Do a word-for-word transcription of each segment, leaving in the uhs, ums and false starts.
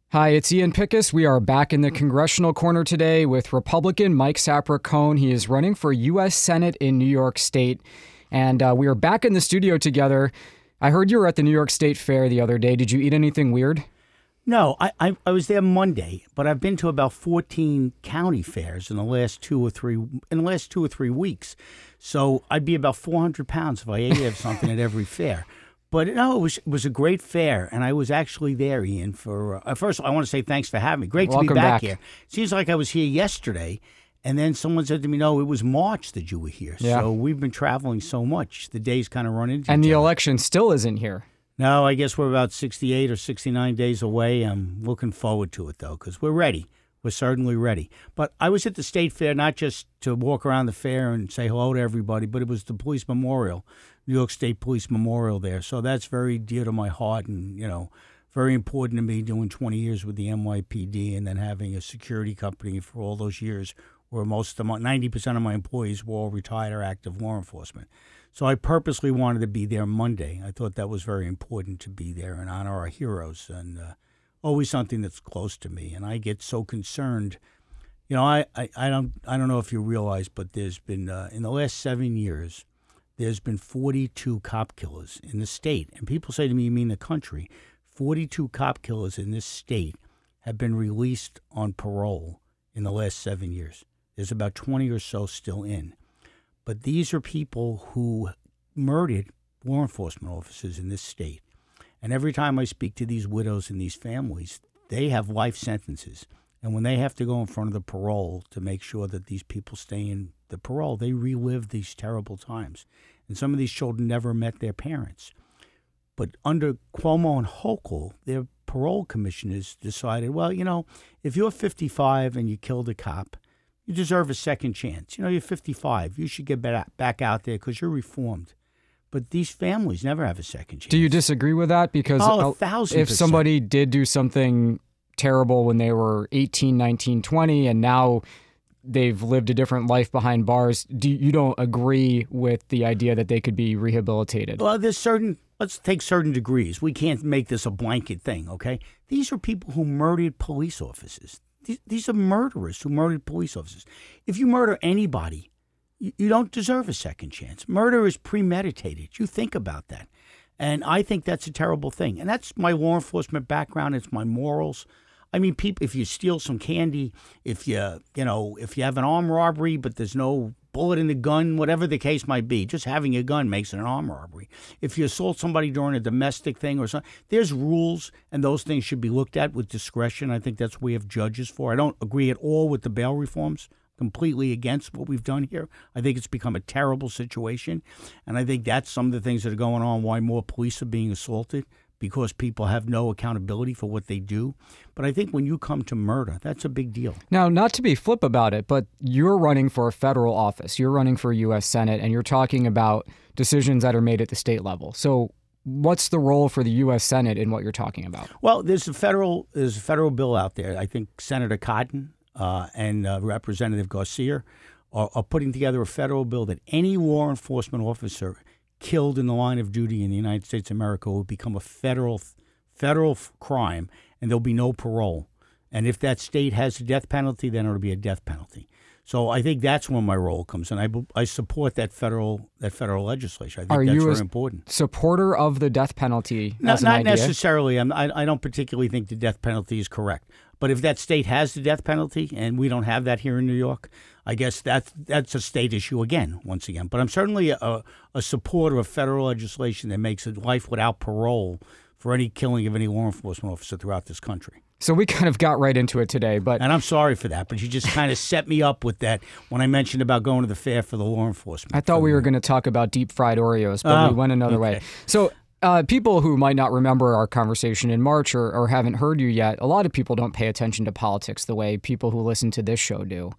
Hi, it's Ian Pickus. We are back in the congressional corner today with Republican Mike Sapricone. He is running for U S Senate in New York State, and uh, we are back in the studio together. I heard you were at the New York State Fair the other day. Did you eat anything weird? No, I, I I was there Monday, but I've been to about fourteen county fairs in the last two or three in the last two or three weeks. So I'd be about four hundred pounds if I ate of something at every fair. But no, it was it was a great fair, and I was actually there, Ian. For uh, first, I want to say thanks for having me. Great Welcome to be back, back here. Seems like I was here yesterday, and then someone said to me, "No, it was March that you were here." Yeah. So we've been traveling so much, the days kind of run into And each the other. election still isn't here. No, I guess we're about sixty-eight or sixty-nine days away. I'm looking forward to it, though, because we're ready. We're certainly ready. But I was at the state fair not just to walk around the fair and say hello to everybody, but it was the police memorial, New York State Police Memorial there. So that's very dear to my heart and, you know, very important to me doing twenty years with the N Y P D and then having a security company for all those years where most of my, ninety percent of my employees were all retired or active law enforcement. So I purposely wanted to be there Monday. I thought that was very important to be there and honor our heroes, and uh, always something that's close to me. And I get so concerned. You know, I, I, I don't I don't know if you realize, but there's been uh, in the last seven years, there's been forty-two cop killers in the state. And people say to me, "You mean the country?" forty-two cop killers in this state have been released on parole in the last seven years. There's about twenty or so still in. But these are people who murdered law enforcement officers in this state. And every time I speak to these widows and these families, they have life sentences. And when they have to go in front of the parole to make sure that these people stay in the parole, they relive these terrible times. And some of these children never met their parents. But under Cuomo and Hochul, their parole commissioners decided, well, you know, if you're fifty-five and you killed a cop, you deserve a second chance. You know, you're fifty-five. You should get back out there because you're reformed. But these families never have a second chance. Do you disagree with that? Because oh, a thousand if percent. somebody did do something terrible when they were eighteen, nineteen, twenty, and now they've lived a different life behind bars, do you don't agree with the idea that they could be rehabilitated? Well, there's certain, let's take certain degrees. We can't make this a blanket thing, okay? These are people who murdered police officers. These, these are murderers who murdered police officers. If you murder anybody, you, you don't deserve a second chance. Murder is premeditated. You think about that. And I think that's a terrible thing. And that's my law enforcement background. It's my morals. I mean, people, if you steal some candy, if you, you know, if you have an armed robbery, but there's no bullet in the gun, whatever the case might be, just having a gun makes it an armed robbery. If you assault somebody during a domestic thing or something, there's rules, and those things should be looked at with discretion. I think that's what we have judges for. I don't agree at all with the bail reforms. Completely against what we've done here. I think it's become a terrible situation, and I think that's some of the things that are going on, why more police are being assaulted, because people have no accountability for what they do. But I think when you come to murder, that's a big deal. Now, not to be flip about it, but you're running for a federal office. You're running for U S Senate, and you're talking about decisions that are made at the state level. So what's the role for the U S Senate in what you're talking about? Well, there's a federal there's a federal bill out there. I think Senator Cotton uh, and uh, Representative Garcia are, are putting together a federal bill that any law enforcement officer killed in the line of duty in the United States of America will become a federal federal crime, and there'll be no parole. And if that state has a death penalty, then it'll be a death penalty. So I think that's when my role comes in. I, I support that federal that federal legislation. I think Are that's you very a important. Supporter of the death penalty No, as an not idea? necessarily. I'm, I, I don't particularly think the death penalty is correct. But if that state has the death penalty and we don't have that here in New York, I guess that's, that's a state issue again, once again. But I'm certainly a, a supporter of federal legislation that makes it life without parole for any killing of any law enforcement officer throughout this country. So we kind of got right into it today, but and I'm sorry for that, but you just kind of set me up with that when I mentioned about going to the fair for the law enforcement. I thought we were going to talk about deep fried Oreos, but oh, we went another okay. way. So uh, people who might not remember our conversation in March or, or haven't heard you yet, a lot of people don't pay attention to politics the way people who listen to this show do.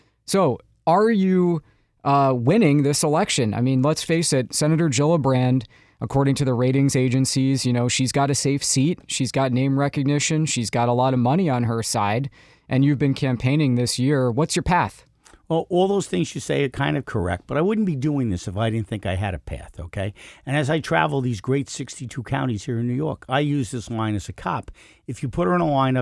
So are you uh, winning this election? I mean, let's face it, Senator Gillibrand, according to the ratings agencies, you know, she's got a safe seat. She's got name recognition. She's got a lot of money on her side. And you've been campaigning this year. What's your path? Well, all those things you say are kind of correct, but I wouldn't be doing this if I didn't think I had a path, okay? And as I travel these great sixty-two counties here in New York, I use this line as a cop. If you put her in a lineup,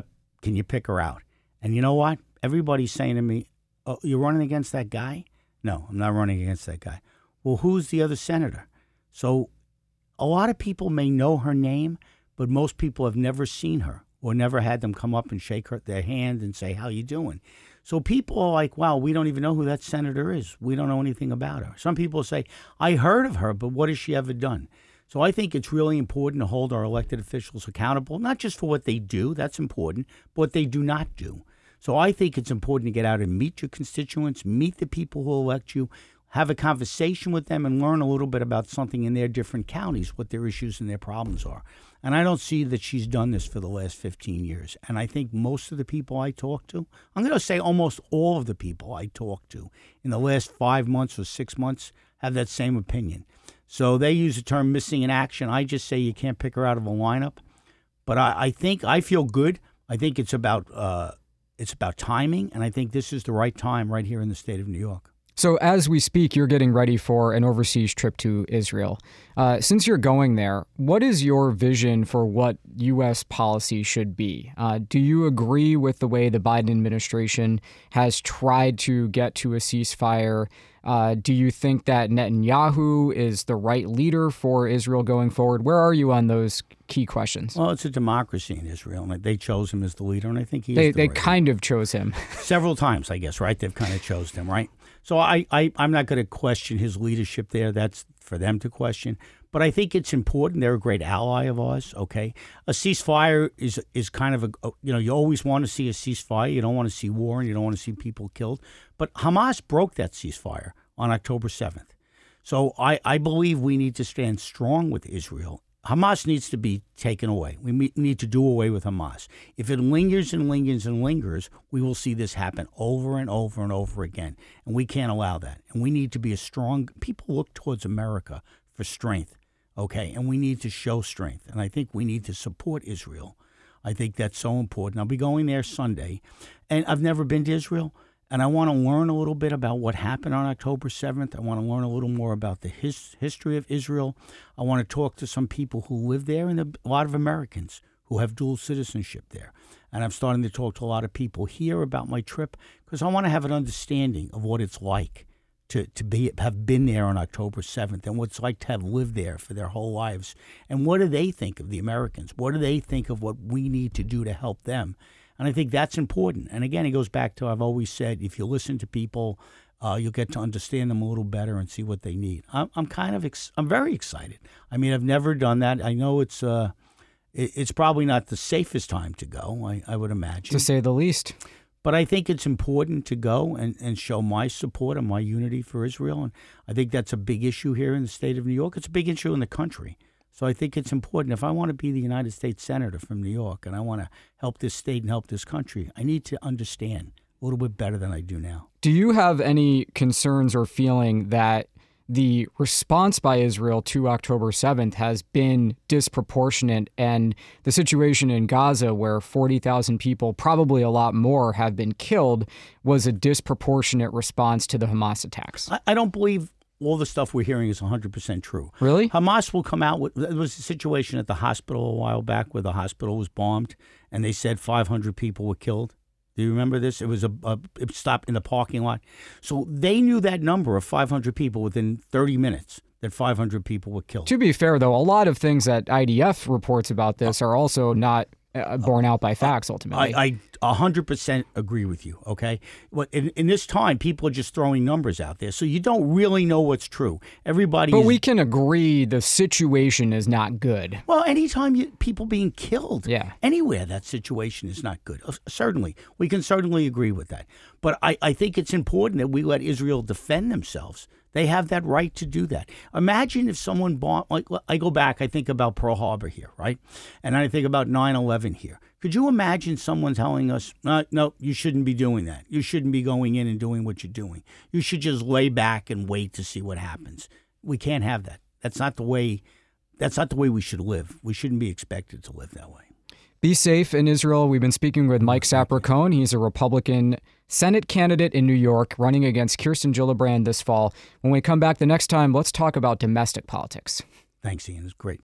can you pick her out? And you know what? Everybody's saying to me, oh, you're running against that guy? No, I'm not running against that guy. Well, who's the other senator? So a lot of people may know her name, but most people have never seen her or never had them come up and shake her, their hand and say, how you doing? So people are like, wow, we don't even know who that senator is. We don't know anything about her. Some people say, I heard of her, but what has she ever done? So I think it's really important to hold our elected officials accountable, not just for what they do, that's important, but what they do not do. So I think it's important to get out and meet your constituents, meet the people who elect you, have a conversation with them and learn a little bit about something in their different counties, what their issues and their problems are. And I don't see that she's done this for the last fifteen years. And I think most of the people I talk to, I'm going to say almost all of the people I talk to in the last five months or six months have that same opinion. So they use the term missing in action. I just say you can't pick her out of a lineup. But I, I think I feel good. I think it's about uh, it's about timing, and I think this is the right time right here in the state of New York. So as we speak, you're getting ready for an overseas trip to Israel. Uh, since you're going there, what is your vision for what U S policy should be? Uh, do you agree with the way the Biden administration has tried to get to a ceasefire? Uh, do you think that Netanyahu is the right leader for Israel going forward? Where are you on those key questions? Well, it's a democracy in Israel, and they chose him as the leader, and I think he they, is the They right kind leader. of chose him. Several times, I guess, right? They've kind of chose him, right? So I, I, I'm not going to question his leadership there. That's for them to question. But I think it's important. They're a great ally of ours, okay? A ceasefire is is kind of a, you know, you always want to see a ceasefire. You don't want to see war, and you don't want to see people killed. But Hamas broke that ceasefire on October seventh. So I, I believe we need to stand strong with Israel. Hamas needs to be taken away. We need to do away with Hamas. If it lingers and lingers and lingers, we will see this happen over and over and over again. And we can't allow that. And we need to be a strong – people look towards America for strength, okay? And we need to show strength. And I think we need to support Israel. I think that's so important. I'll be going there Sunday. And I've never been to Israel. And I want to learn a little bit about what happened on October seventh. I want to learn a little more about the his, history of Israel. I want to talk to some people who live there and a lot of Americans who have dual citizenship there. And I'm starting to talk to a lot of people here about my trip because I want to have an understanding of what it's like to, to be have been there on October seventh and what it's like to have lived there for their whole lives. And what do they think of the Americans? What do they think of what we need to do to help them? And I think that's important. And again, it goes back to I've always said, if you listen to people, uh, you'll get to understand them a little better and see what they need. I'm, I'm kind of ex- I'm very excited. I mean, I've never done that. I know it's uh, it, it's probably not the safest time to go, I, I would imagine. To say the least. But I think it's important to go and, and show my support and my unity for Israel. And I think that's a big issue here in the state of New York. It's a big issue in the country. So I think it's important. If I want to be the United States Senator from New York and I want to help this state and help this country, I need to understand a little bit better than I do now. Do you have any concerns or feeling that the response by Israel to October seventh has been disproportionate, and the situation in Gaza where forty thousand people, probably a lot more, have been killed was a disproportionate response to the Hamas attacks? I, I don't believe all the stuff we're hearing is one hundred percent true. Really? Hamas will come out with, there was a situation at the hospital a while back where the hospital was bombed and they said five hundred people were killed. Do you remember this? It was a, a it stopped in the parking lot. So they knew that number of five hundred people within thirty minutes, that five hundred people were killed. To be fair, though, a lot of things that I D F reports about this are also not uh, borne out by facts, ultimately. I, I one hundred percent agree with you, okay? But in, in this time, people are just throwing numbers out there, so you don't really know what's true. Everybody But is, we can agree the situation is not good. Well, anytime you, people being killed, Yeah. anywhere, that situation is not good. Uh, Certainly. We can certainly agree with that. But I, I think it's important that we let Israel defend themselves. They have that right to do that. Imagine if someone bought, like I go back, I think about Pearl Harbor here, right? And I think about nine eleven here. Could you imagine someone telling us, no, no, you shouldn't be doing that. You shouldn't be going in and doing what you're doing. You should just lay back and wait to see what happens. We can't have that. That's not the way, that's not the way we should live. We shouldn't be expected to live that way. Be safe in Israel. We've been speaking with Mike Sapercohn. He's a Republican Senate candidate in New York running against Kirsten Gillibrand this fall. When we come back the next time, let's talk about domestic politics. Thanks, Ian. It's great.